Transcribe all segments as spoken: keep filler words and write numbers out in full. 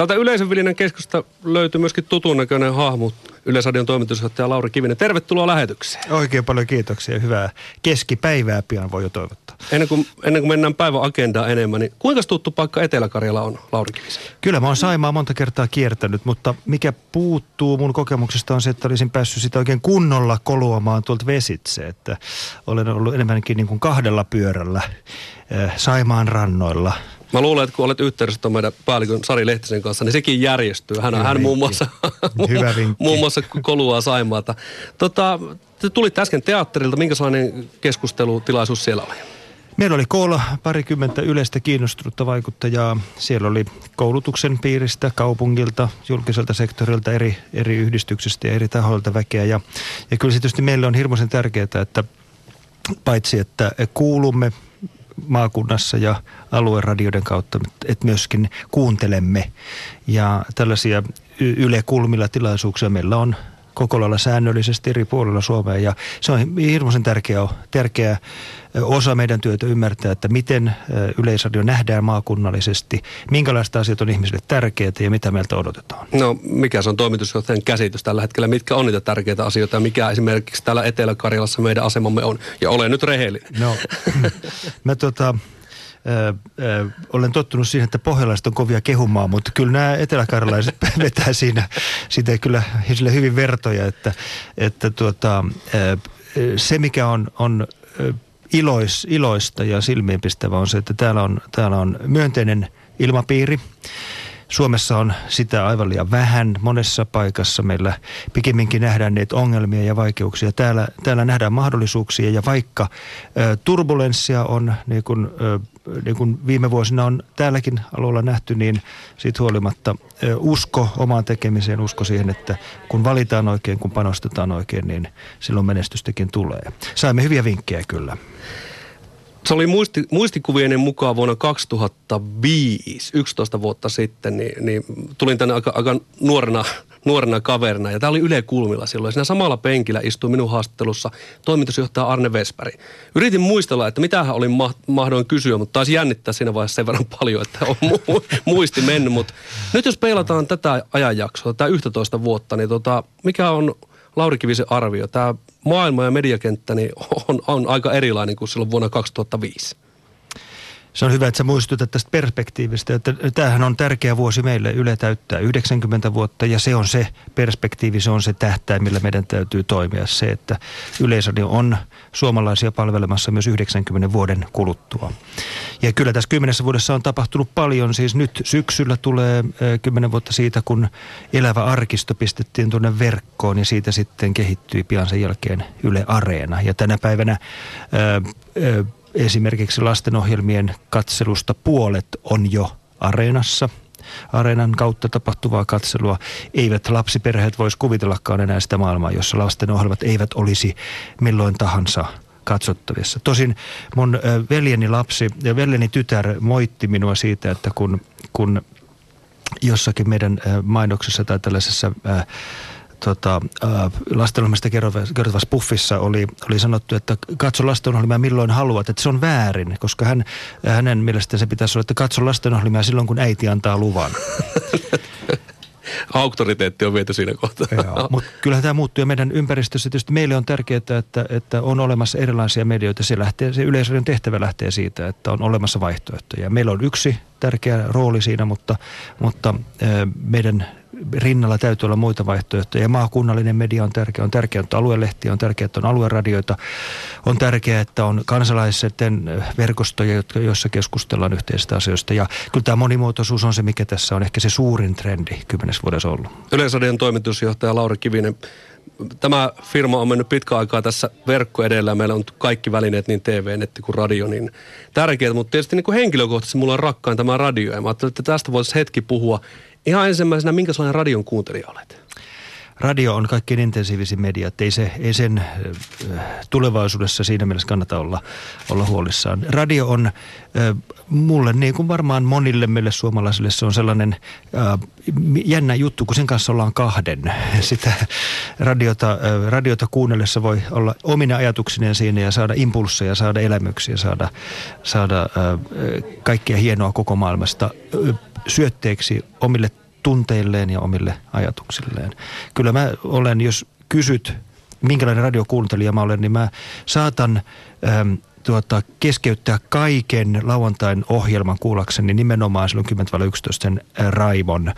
Täältä Yleisönviljelyn keskusta löytyy myöskin tutun näköinen hahmo, Yleisradion toimitusjohtaja Lauri Kivinen. Tervetuloa lähetykseen. Oikein paljon kiitoksia. Hyvää keskipäivää pian voi jo toivottaa. Ennen kuin, ennen kuin mennään päivän agendaan enemmän, niin kuinka tuttu paikka Etelä-Karjala on, Lauri Kivisen? Kyllä mä oon Saimaa monta kertaa kiertänyt, mutta mikä puuttuu mun kokemuksesta on se, että olisin päässyt sitä oikein kunnolla koluamaan tuolta vesitse. Että olen ollut enemmänkin niin kuin kahdella pyörällä äh, Saimaan rannoilla. Mä luulen, että kun olet yhteydessä tuon meidän päällikön Sari Lehtisen kanssa, niin sekin järjestyy. Hän, hän muun muassa, muun muassa koluaa Saimaata. Tota, te tulitte äsken teatterilta. Minkälainen keskustelutilaisuus siellä oli? Meillä oli koolla parikymmentä yleistä kiinnostunutta vaikuttajaa. Siellä oli koulutuksen piiristä, kaupungilta, julkiselta sektorilta, eri, eri yhdistyksistä ja eri tahoilta väkeä. Ja, ja kyllä se tietysti meille on hirmuisen tärkeää, että paitsi että kuulumme maakunnassa ja alueradioiden kautta, että myöskin kuuntelemme. Ja tällaisia Yle Kulmilla tilaisuuksia meillä on koko lailla säännöllisesti eri puolilla Suomea. Ja se on hirmuisen tärkeä, tärkeä osa meidän työtä ymmärtää, että miten Yleisradio nähdään maakunnallisesti, minkälaista asiat on ihmisille tärkeitä ja mitä meiltä odotetaan. No, mikä se on toimitusjohtajan käsitys tällä hetkellä? Mitkä on niitä tärkeitä asioita ja mikä esimerkiksi täällä Etelä-Karjalassa meidän asemamme on? Ja olen nyt rehellinen. No, mä tota... Ö, ö, olen tottunut siihen, että pohjalaiset on kovia kehumaan, mutta kyllä nämä eteläkarjalaiset vetää siinä sitä kyllä hyvin vertoja, että, että tuota, ö, se mikä on, on ilois, iloista ja silmiinpistävä on se, että täällä on, täällä on myönteinen ilmapiiri. Suomessa on sitä aivan liian vähän. Monessa paikassa meillä pikemminkin nähdään niitä ongelmia ja vaikeuksia. Täällä, täällä nähdään mahdollisuuksia ja vaikka ö, turbulenssia on, niin kuin, ö, niin kuin viime vuosina on täälläkin alueella nähty, niin siitä huolimatta ö, usko omaan tekemiseen, usko siihen, että kun valitaan oikein, kun panostetaan oikein, niin silloin menestystäkin tulee. Saimme hyviä vinkkejä kyllä. Se oli muisti, muistikuvieni mukaan vuonna kaksituhattaviisi, yksitoista vuotta sitten, niin, niin tulin tänne aika, aika nuorena, nuorena kaverina. Ja tämä oli Yle Kulmilla silloin. Siinä samalla penkillä istui minun haastattelussa toimitusjohtaja Arne Vesperi. Yritin muistella, että mitähän oli ma- mahdoin kysyä, mutta taisi jännittää siinä vaiheessa sen verran paljon, että on mu- muisti mennyt. Mutta nyt jos peilataan tätä ajanjaksoa, tämä yksitoista vuotta, niin tota, mikä on Lauri Kivisen arvio? Tämä maailma ja mediakenttä niin on, on aika erilainen kuin silloin vuonna kaksituhattaviisi. Se on hyvä, että sä muistutat tästä perspektiivistä, että tämähän on tärkeä vuosi meille. Yle täyttää yhdeksänkymmentä vuotta ja se on se perspektiivi, se on se tähtäin, millä meidän täytyy toimia. Se, että Yleisradio on suomalaisia palvelemassa myös yhdeksänkymmenen vuoden kuluttua. Ja kyllä tässä kymmenessä vuodessa on tapahtunut paljon. Siis nyt syksyllä tulee kymmenen vuotta siitä, kun Elävä arkisto pistettiin tuonne verkkoon ja siitä sitten kehittyi pian sen jälkeen Yle Areena. Ja tänä päivänä ää, ää, esimerkiksi lastenohjelmien katselusta puolet on jo Areenassa. Areenan kautta tapahtuvaa katselua. Eivät lapsiperheet voisi kuvitellakaan enää sitä maailmaa, jossa lastenohjelmat eivät olisi milloin tahansa katsottavissa. Tosin mun veljeni lapsi ja veljeni tytär moitti minua siitä, että kun, kun jossakin meidän mainoksessa tai tällaisessa Ää, Tota, äh, lastenohjelmasta kertovassa puffissa oli, oli sanottu, että katso lastenohjelmia milloin haluat, että se on väärin, koska hän, hänen mielestään se pitäisi olla, että katso lastenohjelmia silloin, kun äiti antaa luvan. Auktoriteetti on viety siinä kohtaa. Mutta kyllähän tämä muuttuu ja meidän ympäristössä tietysti meille on tärkeää, että, että on olemassa erilaisia medioita. Se, lähtee, se Yleisradion tehtävä lähtee siitä, että on olemassa vaihtoehtoja. Meillä on yksi tärkeä rooli siinä, mutta, mutta äh, meidän rinnalla täytyy olla muita vaihtoehtoja. Ja maakunnallinen media on tärkeä. On tärkeää, että on aluelehtiä, on tärkeää, että on alueradioita. On tärkeää, että on kansalaisten verkostoja, joissa keskustellaan yhteisistä asioista. Ja kyllä tämä monimuotoisuus on se, mikä tässä on ehkä se suurin trendi kymmenessä vuodessa ollut. Yleisradion toimitusjohtaja Lauri Kivinen. Tämä firma on mennyt pitkä aikaa tässä verkko edellä. Meillä on kaikki välineet, niin T V, netti kuin radio, niin tärkeää. Mutta tietysti niin kuin henkilökohtaisesti mulla on rakkain tämä radio. Ja mä ajattelin, että tästä voisi hetki puhua. Ihan ensimmäisenä, minkälainen radion kuuntelija olet? Radio on kaikkein intensiivisin media, että ei, se, ei sen tulevaisuudessa siinä mielessä kannata olla, olla huolissaan. Radio on äh, mulle, niin kuin varmaan monille meille suomalaisille, se on sellainen äh, jännä juttu, kun sen kanssa ollaan kahden. Sitä radiota, äh, radiota kuunnellessa voi olla omina ajatuksineen siinä ja saada impulsseja, saada elämyksiä, saada, saada äh, kaikkea hienoa koko maailmasta äh, syötteeksi omille tunteilleen ja omille ajatuksilleen. Kyllä mä olen, jos kysyt, minkälainen radiokuuntelija mä olen, niin mä saatan äm, tuota, keskeyttää kaiken lauantain ohjelman kuullakseni nimenomaan silloin kymmenen yksitoista sen Raivon.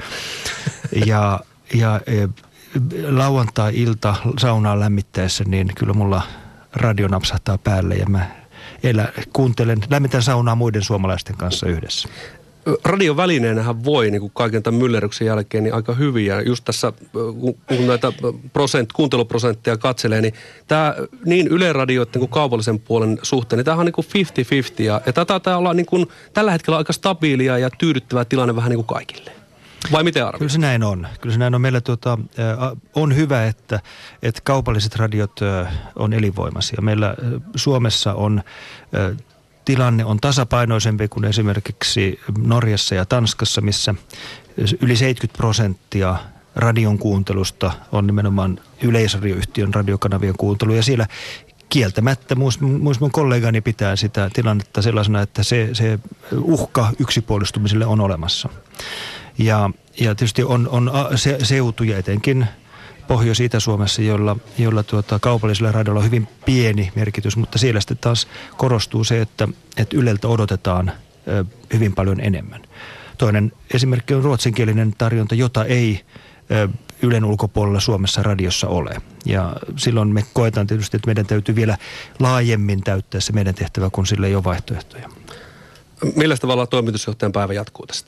Ja, ja e, lauantai-ilta saunaa lämmittäessä, niin kyllä mulla radio napsahtaa päälle ja mä elä, kuuntelen, lämmitän saunaa muiden suomalaisten kanssa yhdessä. Radiovälineenähän voi niin kuin kaiken tämän myllerryksen jälkeen niin aika hyvin. Ja just tässä, kun näitä prosent, kuunteluprosentteja katselee, niin tämä niin Yle-radioiden kuin kaupallisen puolen suhteen, niin tämähän on niin kuin viisikymmentä viisikymmentä. Ja, ja taitaa olla niin kuin tällä hetkellä aika stabiilia ja tyydyttävä tilanne vähän niin kuin kaikille. Vai miten arvioit? Kyllä se näin on. Kyllä se näin on. Meillä tuota, on hyvä, että, että kaupalliset radiot on elinvoimaisia. Meillä Suomessa on tilanne on tasapainoisempi kuin esimerkiksi Norjassa ja Tanskassa, missä yli seitsemänkymmentä prosenttia radion kuuntelusta on nimenomaan yleisradioyhtiön radiokanavien kuuntelu. Ja siellä kieltämättä myös mun kollegani pitää sitä tilannetta sellaisena, että se, se uhka yksipuolistumiselle on olemassa. Ja, ja tietysti on, on se, seutuja etenkin Pohjois-Itä-Suomessa, jolla, jolla tuota, kaupallisella radiolla on hyvin pieni merkitys, mutta siellä sitten taas korostuu se, että, että Yleltä odotetaan ö, hyvin paljon enemmän. Toinen esimerkki on ruotsinkielinen tarjonta, jota ei ö, Ylen ulkopuolella Suomessa radiossa ole. Ja silloin me koetaan tietysti, että meidän täytyy vielä laajemmin täyttää se meidän tehtävä, kun sillä ei ole vaihtoehtoja. Millä tavalla toimitusjohtajan päivä jatkuu tästä?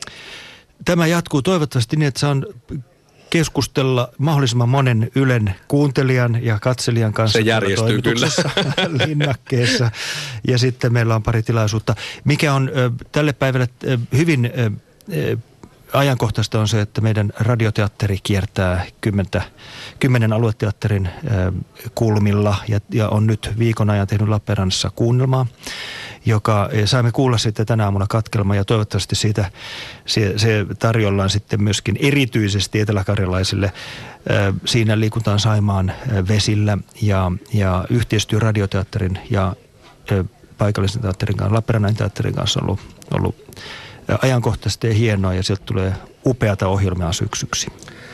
Tämä jatkuu toivottavasti niin, että saan keskustella mahdollisimman monen Ylen kuuntelijan ja katselijan kanssa. Se järjestyy kyllä. Linnakkeessa. Ja sitten meillä on pari tilaisuutta. Mikä on ö, tälle päivälle ö, hyvin ö, ö, ajankohtaista on se, että meidän radioteatteri kiertää kymmentä, kymmenen alueteatterin ö, kulmilla ja, ja on nyt viikon ajan tehnyt Lappeenrannassa kuunnelmaa, joka saimme kuulla sitten tänä aamuna katkelma ja toivottavasti siitä se, se tarjollaan sitten myöskin erityisesti eteläkarjalaisille. Siinä liikutaan Saimaan vesillä ja, ja yhteistyö radioteatterin ja paikallisen teatterin kanssa, Lappeenrannan teatterin kanssa on ollut, ollut ajankohtaisesti ja hienoa ja sieltä tulee upeata ohjelmaa syksyksi.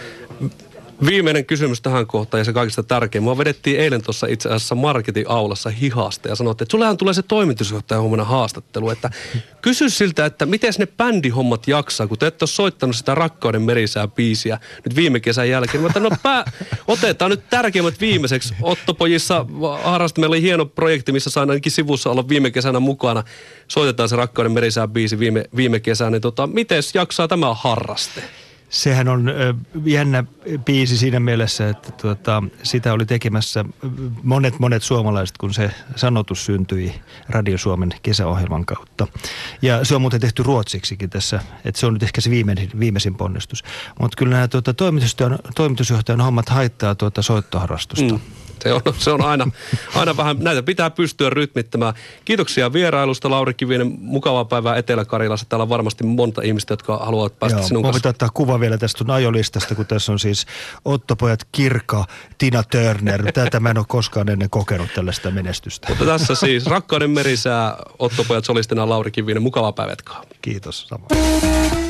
Viimeinen kysymys tähän kohtaan ja se kaikista tärkein. Mua vedettiin eilen tuossa itse asiassa Marketin aulassa hihasta ja sanottiin, että sullehan tulee se toimitusjohtajan huomenna haastattelu. Että kysy siltä, että miten ne bändihommat jaksaa, kun te ette ole soittanut sitä Rakkauden merisää biisiä nyt viime kesän jälkeen. Mutta no pää, otetaan nyt tärkeimmät viimeiseksi. Ottopojissa harrasti, meillä oli hieno projekti, missä sain ainakin sivussa olla viime kesänä mukana. Soitetaan se Rakkauden merisää biisi viime, viime kesänä. Niin tota, miten jaksaa tämä harraste? Sehän on ö, jännä biisi siinä mielessä, että tuota, sitä oli tekemässä monet monet suomalaiset, kun se sanotus syntyi Radio Suomen kesäohjelman kautta. Ja se on muuten tehty ruotsiksikin tässä, että se on nyt ehkä se viimeisin, viimeisin ponnistus. Mutta kyllä nämä tuota, toimitusjohtajan, toimitusjohtajan hommat haittaa tuota soittoharrastusta. Mm. Se on, se on aina, aina vähän, näitä pitää pystyä rytmittämään. Kiitoksia vierailusta, Lauri Kivinen. Mukavaa päivää Etelä-Karjalassa. Täällä on varmasti monta ihmistä, jotka haluavat päästä Joo, sinun kanssa. Pitää ottaa kuva vielä tästä ajolistasta, kun tässä on siis Ottopojat, Kirka, Tina Turner. Tätä mä en ole koskaan ennen kokenut tällaista menestystä. Mutta tässä siis Rakkauden merisää, Ottopojat solistina, Lauri Kivinen. Mukavaa päivää. Kiitos. Samoin.